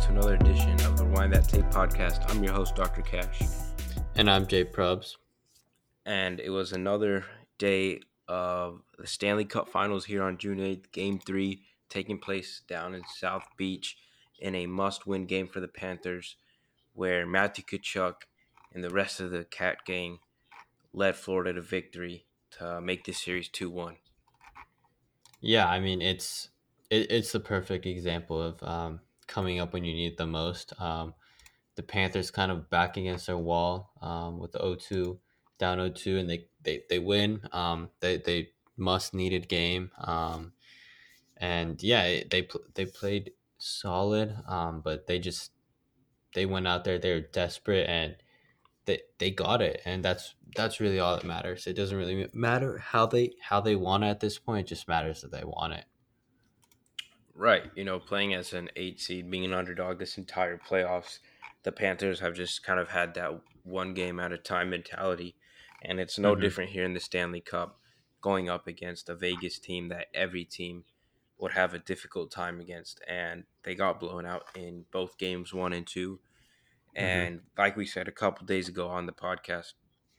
to another edition of the Rewind That Tape podcast. I'm your host, Dr. Cash. And I'm Jay Probs. And it was another day of the Stanley Cup Finals here on June 8th, Game 3, taking place down in South Beach in a must-win game for the Panthers, where Matthew Tkachuk and the rest of the Cat gang led Florida to victory to make this series 2-1. Yeah, I mean it's the perfect example of coming up when you need it the most. The Panthers kind of back against their wall with the 0-2 down 0-2, and they win. They must needed game. And yeah, they played solid. But they went out there. They're desperate and they got it, and that's really all that matters. It doesn't really matter how they won at this point. It just matters that they won it. Right. Playing as an 8 seed, being an underdog this entire playoffs, the Panthers have just kind of had that one game at a time mentality. And it's no Hmm. different here in the Stanley Cup, going up against a Vegas team that every team would have a difficult time against. And they got blown out in both games 1 and 2. Hmm. And like we said a couple days ago on the podcast,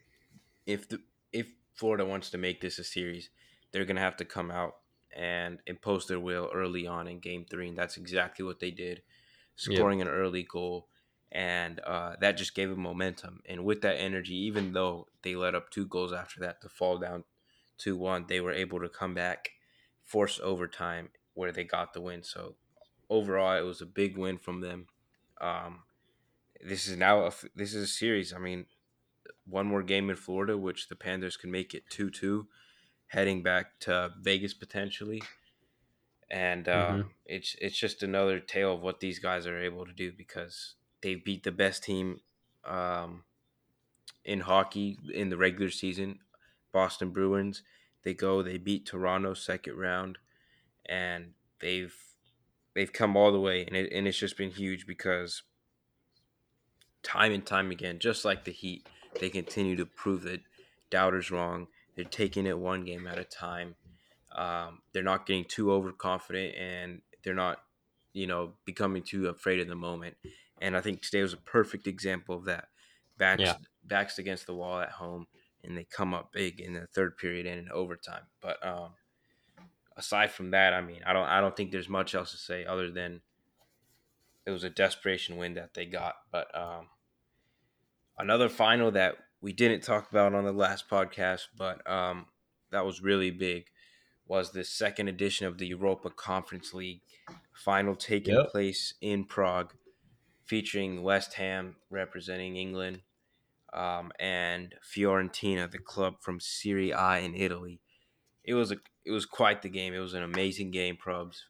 if Florida wants to make this a series, they're gonna have to come out and impose their will early on in Game 3, and that's exactly what they did, Yep. scoring an early goal, and that just gave them momentum. And with that energy, even though they let up 2 goals after that to fall down 2-1, they were able to come back, force overtime where they got the win. So overall, it was a big win from them. Um, this is a series. I mean, one more game in Florida, which the Panthers can make it 2-2, heading back to Vegas potentially. And Hmm. it's just another tale of what these guys are able to do, because they beat the best team um, in hockey in the regular season, Boston Bruins. They beat Toronto second round, and they've come all the way, and it's just been huge because time and time again, just like the Heat, they continue to prove that doubters wrong. They're taking it one game at a time. They're not getting too overconfident, and they're not, becoming too afraid of the moment. And I think today was a perfect example of that. Yeah. Backs against the wall at home, and they come up big in the third period and in overtime. But aside from that, I mean, I don't think there's much else to say other than it was a desperation win that they got. But another final that we didn't talk about on the last podcast, but that was really big, was the second edition of the Europa Conference League final taking Yep. place in Prague, featuring West Ham representing England, and Fiorentina, the club from Serie A in Italy. It was quite the game. It was an amazing game, Probs.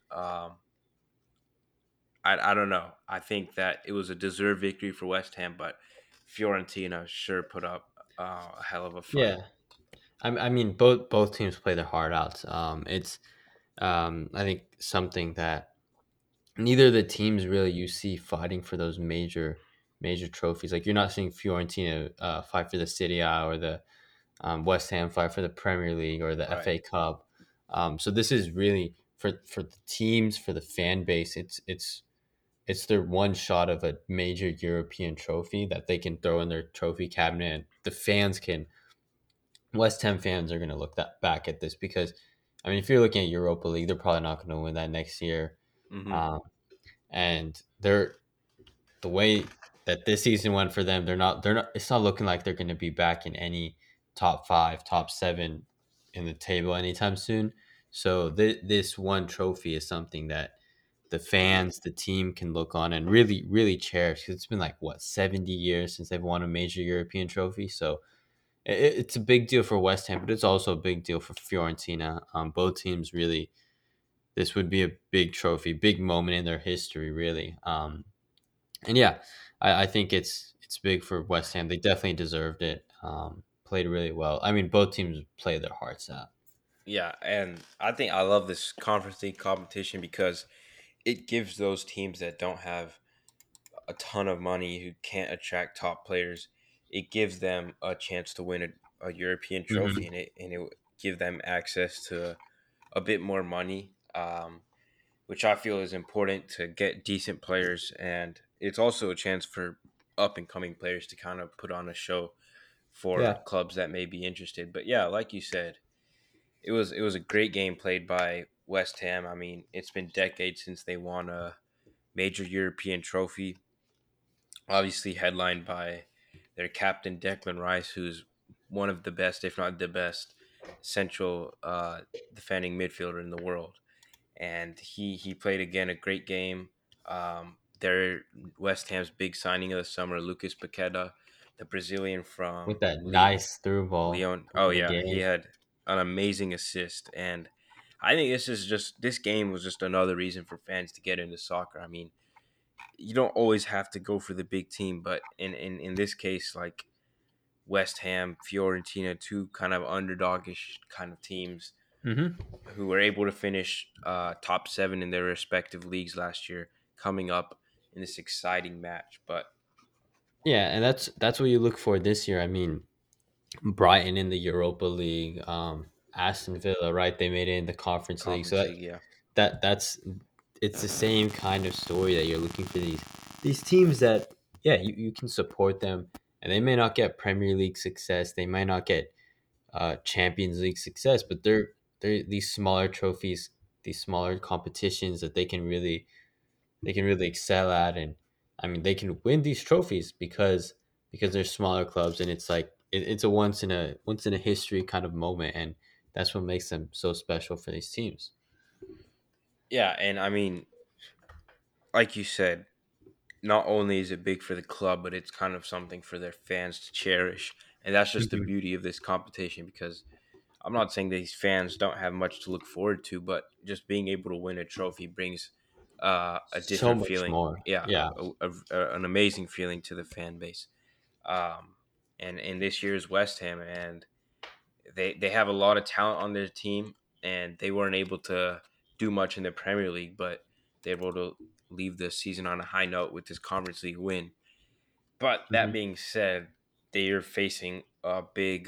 I don't know. I think that it was a deserved victory for West Ham, but Fiorentina sure put up a hell of a Yeah. fight. I mean, both teams play their heart out. It's I think something that neither of the teams really you see fighting for those major trophies. Like you're not seeing Fiorentina fight for the Serie A or the West Ham fight for the Premier League or the Right. FA Cup. So this is really for the teams, for the fan base. It's their one shot of a major European trophy that they can throw in their trophy cabinet. And the fans can, West Ham fans are going to look back at this because, I mean, if you're looking at Europa League, they're probably not going to win that next year. Mm-hmm. Um, and the way that this season went for them, it's not looking like they're going to be back in any top five, top seven in the table anytime soon. So this one trophy is something that the fans, the team can look on and really, really cherish. 'Cause it's been like what 70 years since they've won a major European trophy. So it's a big deal for West Ham, but it's also a big deal for Fiorentina. Both teams really, this would be a big trophy, big moment in their history, really. And yeah, I think it's big for West Ham. They definitely deserved it. Played really well. I mean, both teams played their hearts out. Yeah, and I think I love this conference league competition because it gives those teams that don't have a ton of money, who can't attract top players, it gives them a chance to win a European trophy, Hmm. and it give them access to a bit more money. which I feel is important to get decent players, and it's also a chance for up and coming players to kind of put on a show for Yeah. clubs that may be interested. But yeah, like you said, it was a great game played by West Ham. I mean, it's been decades since they won a major European trophy, obviously headlined by their captain Declan Rice, who's one of the best, if not the best, central defending midfielder in the world. And he played again a great game. Their West Ham's big signing of the summer, Lucas Paqueta, the Brazilian With from that nice through ball Leon. Oh in the yeah, he game. had an amazing assist, and I think this game was just another reason for fans to get into soccer. I mean, you don't always have to go for the big team, but in this case, like West Ham, Fiorentina, two kind of underdogish kind of teams Hmm. who were able to finish top seven in their respective leagues last year, coming up in this exciting match. But Yeah, and that's what you look for this year. I mean, Brighton in the Europa League, Aston Villa, right? They made it in the Conference League, so Conference League, yeah, that's it's the same kind of story that you're looking for these teams that yeah you can support them, and they may not get Premier League success, they might not get Champions League success, but they're these smaller trophies, these smaller competitions that they can really excel at, and I mean they can win these trophies because they're smaller clubs, and it's like it's a once in a history kind of moment, and that's what makes them so special for these teams. yeah, and I mean, like you said, not only is it big for the club, but it's kind of something for their fans to cherish, and that's just the Mhm. beauty of this competition. Because I'm not saying these fans don't have much to look forward to, but just being able to win a trophy brings a So different much feeling. more. Yeah, Yeah. an amazing feeling to the fan base. Um, and in this year's West Ham, and they have a lot of talent on their team, and they weren't able to do much in the Premier League, but they're able to leave the season on a high note with this Conference League win. But that Hmm. being said, they are facing a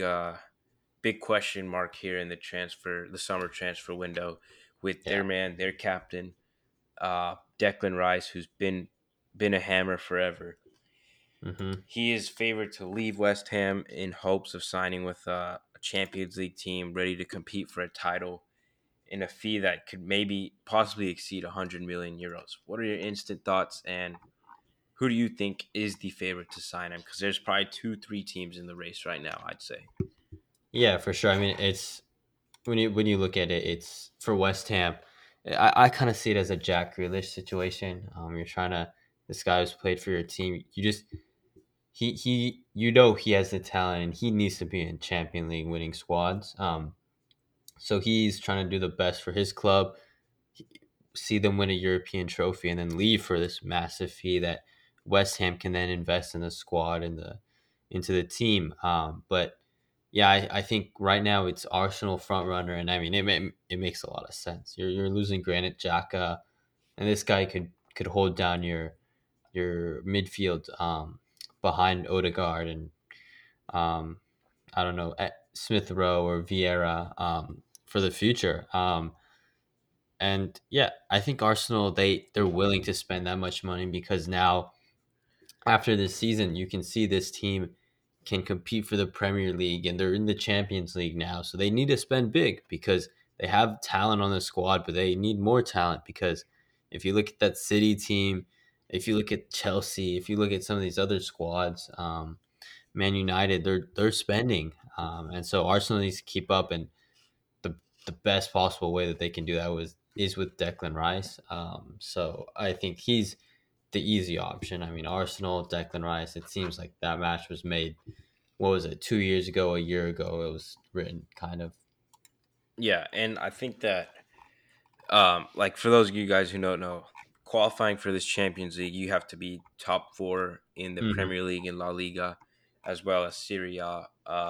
big question mark here in the summer transfer window, with Yeah. their captain, Declan Rice, who's been a hammer forever. Hmm. He is favored to leave West Ham in hopes of signing with a Champions League team ready to compete for a title in a fee that could maybe possibly exceed 100 million euros. What are your instant thoughts, and who do you think is the favorite to sign him? Because there's probably two, three teams in the race right now, I'd say. Yeah, for sure. I mean, it's when you look at it, it's for West Ham. I kind of see it as a Jack Grealish situation. You're trying to this guy who's played for your team. You just he has the talent and he needs to be in Champion League winning squads. So he's trying to do the best for his club, see them win a European trophy, and then leave for this massive fee that West Ham can then invest in the squad and the into the team. But yeah, I think right now it's Arsenal front runner, and I mean it makes a lot of sense. You're losing Granit Xhaka, and this guy could hold down your midfield behind Odegaard and um, I don't know Smith Rowe or Vieira for the future. And yeah, I think Arsenal they're willing to spend that much money because now after this season, you can see this team can compete for the Premier League and they're in the Champions League now. So they need to spend big because they have talent on the squad, but they need more talent because if you look at that City team, if you look at Chelsea, if you look at some of these other squads, Man United, they're spending, and so Arsenal needs to keep up. And the the best possible way that they can do that was is with Declan Rice. So I think he's the easy option. I mean, Arsenal, Declan Rice. It seems like that match was made. What was it? 2 years ago, a year ago, it was written. Kind of. Yeah, and I think that, like for those of you guys who don't know, qualifying for this Champions League, you have to be top four in the Hmm. Premier League and La Liga, as well as Serie A.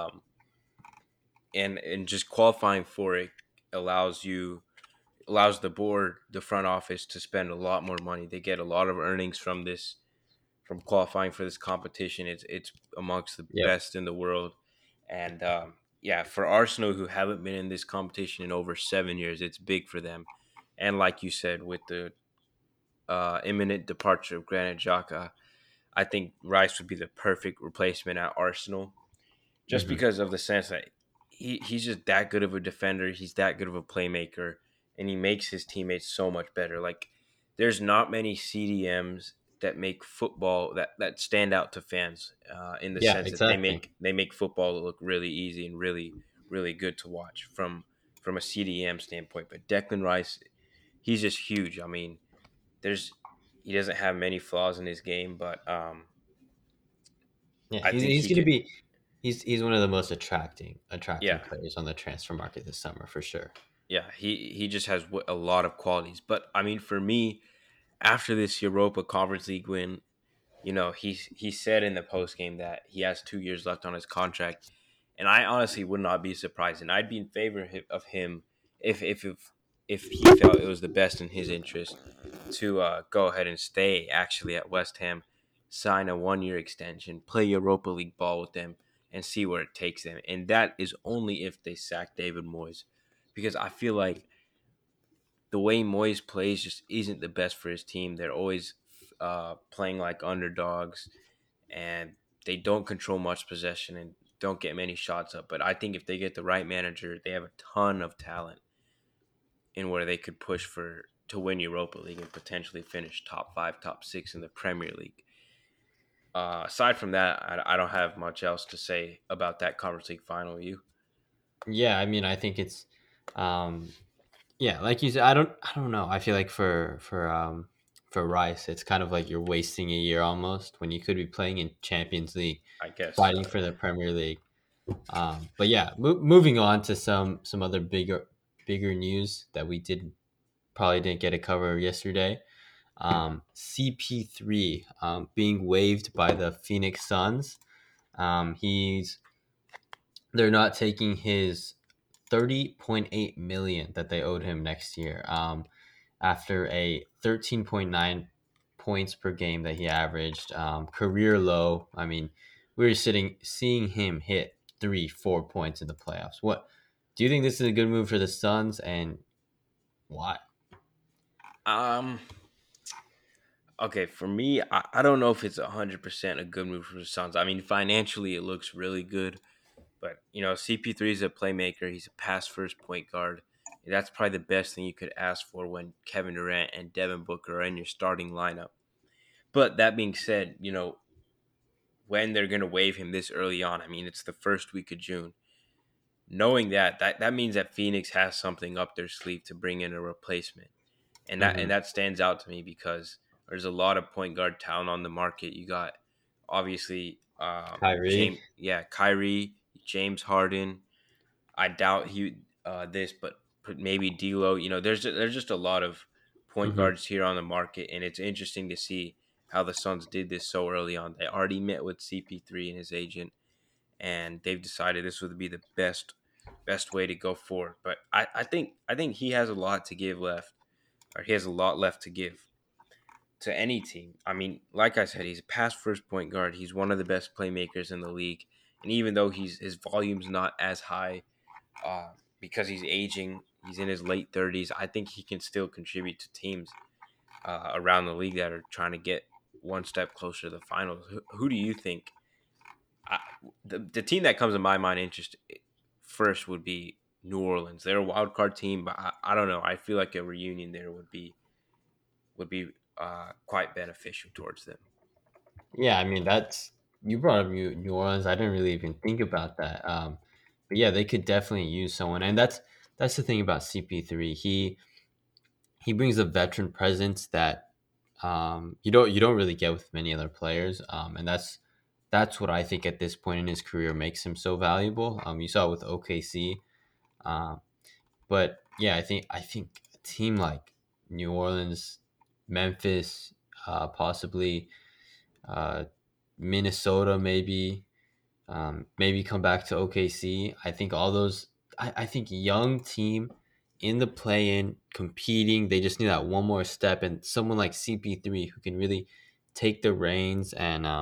And just qualifying for it allows you allows the board, the front office, to spend a lot more money. They get a lot of earnings from this, from qualifying for this competition. It's amongst the Yep. best in the world, and yeah, for Arsenal, who haven't been in this competition in over 7 years, it's big for them. And like you said, with the imminent departure of Granit Xhaka, I think Rice would be the perfect replacement at Arsenal, just Hmm. because of the sense that he's just that good of a defender. He's that good of a playmaker, and he makes his teammates so much better. Like, there's not many CDMs that make football that stand out to fans in the Yeah, sense that exactly. they make football look really easy and really good to watch from a CDM standpoint. But Declan Rice, he's just huge. I mean, there's he doesn't have many flaws in his game, but Yeah, I think he's he going to could. be he's one of the most attracting Yeah, players on the transfer market this summer for sure. yeah, he just has a lot of qualities. But I mean, for me, after this Europa Conference League win, he said in the post game that he has 2 years left on his contract, and I honestly would not be surprised, and I'd be in favor of him if he felt it was the best in his interest to go ahead and stay actually at West Ham, sign a 1 year extension, play Europa League ball with them, and see where it takes them. And that is only if they sack David Moyes, because I feel like the way Moyes plays just isn't the best for his team. They're always playing like underdogs, and they don't control much possession and don't get many shots up. But I think if they get the right manager, they have a ton of talent in where they could push for to win Europa League and potentially finish top five, top six in the Premier League. Aside from that, I don't have much else to say about that Conference League final. You, Yeah, I mean, I think it's um yeah, like you said, I don't know. I feel like for Rice, it's kind of like you're wasting a year almost when you could be playing in Champions League, I guess. fighting for the Premier League. But yeah, moving on to some other bigger news that we did probably didn't get to cover yesterday. CP3 being waived by the Phoenix Suns. He's they're not taking his 30.8 million that they owed him next year. After a 13.9 points per game that he averaged, career low. I mean, we were seeing him hit 3, 4 points in the playoffs. What do you think this is a good move for the Suns, and why? Um. Okay, for me, I don't know if it's 100% a good move for the Suns. I mean, financially, it looks really good. But CP3 is a playmaker. He's a pass first point guard. That's probably the best thing you could ask for when Kevin Durant and Devin Booker are in your starting lineup. But that being said, when they're going to waive him this early on, I mean, it's the first week of June. Knowing that means that Phoenix has something up their sleeve to bring in a replacement, and that Hmm. and that stands out to me because there's a lot of point guard talent on the market. You got obviously Kyrie. Kyrie, James Harden. I doubt this, but maybe D'Lo. There's just a lot of point Hmm. guards here on the market, and it's interesting to see how the Suns did this so early on. They already met with CP3 and his agent, and they've decided this would be the best way to go forward. But I think he has a lot to give left, or he has a lot left to give to any team. I mean, like I said, he's a pass first point guard. He's one of the best playmakers in the league, and even though his volume's not as high uh, because he's aging. He's in his late 30s. I think he can still contribute to teams around the league that are trying to get one step closer to the finals. Who do you think? I, the team that comes to my mind interest first would be New Orleans. They're a wild card team, but I don't know. I feel like a reunion there would be quite beneficial towards them. Yeah, I mean that's you brought up New Orleans. I didn't really even think about that. But yeah, they could definitely use someone, and that's the thing about CP3. He brings a veteran presence that you don't really get with many other players, and that's what I think at this point in his career makes him so valuable. You saw it with OKC, um, but yeah, I think a team like New Orleans, Memphis, possibly uh, Minnesota, maybe come back to OKC. I think all those. I think young team in the play-in competing. They just need that one more step, and someone like CP3 who can really take the reins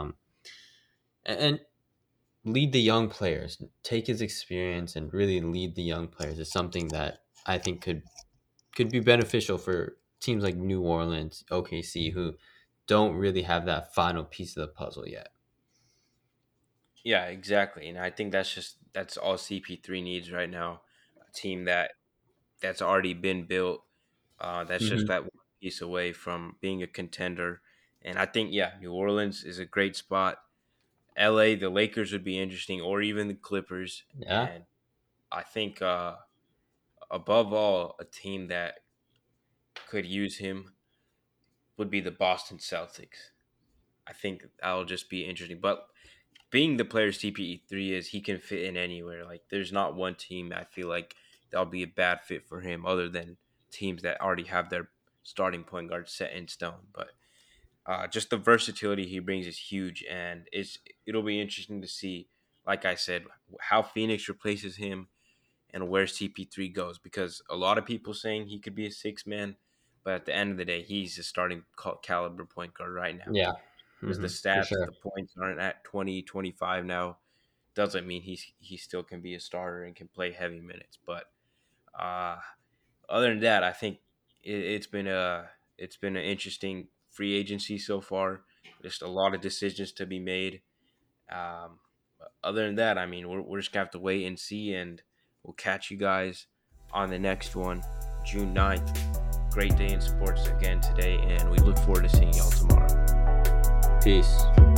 and lead the young players, take his experience and really lead the young players is something that I think could could be beneficial for teams like New Orleans, OKC, who don't really have that final piece of the puzzle yet. Yeah, exactly. And I think that's all CP3 needs right now. A team that's already been built. That's just Hmm. that one piece away from being a contender. And I think, yeah, New Orleans is a great spot. LA, the Lakers would be interesting, or even the Clippers. Yeah, And I think, above all, a team that could use him would be the Boston Celtics. I think that'll just be interesting. But being the player CPE3 is, he can fit in anywhere. Like, there's not one team I feel like that'll be a bad fit for him other than teams that already have their starting point guard set in stone. But just the versatility he brings is huge, and it'll be interesting to see, like I said, how Phoenix replaces him and where CP3 goes, because a lot of people saying he could be a six man, but at the end of the day, he's a starting caliber point guard right now. yeah, Because the for stats, sure. the points aren't at 20, 25 now, doesn't mean he still can be a starter and can play heavy minutes. But uh, other than that, I think it's been an interesting free agency so far. Just a lot of decisions to be made. But other than that, I mean, we're just gonna have to wait and see, and we'll catch you guys on the next one, June 9th. Great day in sports again today, and we look forward to seeing y'all tomorrow. Peace.